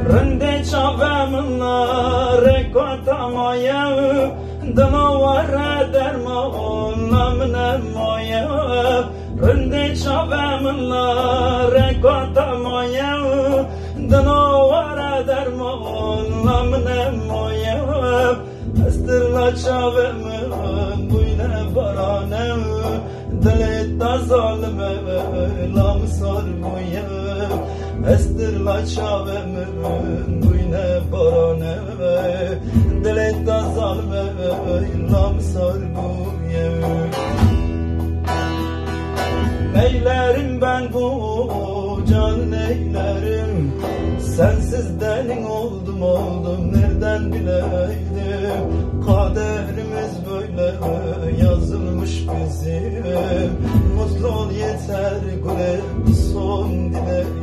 Rende çavemla rekota moya Dınavara derman namne moya Rende çavemla rekota moya Dınavara derman namne moya Estırla çavemin buyne baranem Diletta zalime lam sarmoya Estırla çavemin buyne baranem Diletta zalime lam sarmoya Neylerim ben bu can neylerim Sensiz delin oldum nereden bileydim Kaderimiz böyle yazılmış bizim Mutlu ol yeter gülüm son dileğim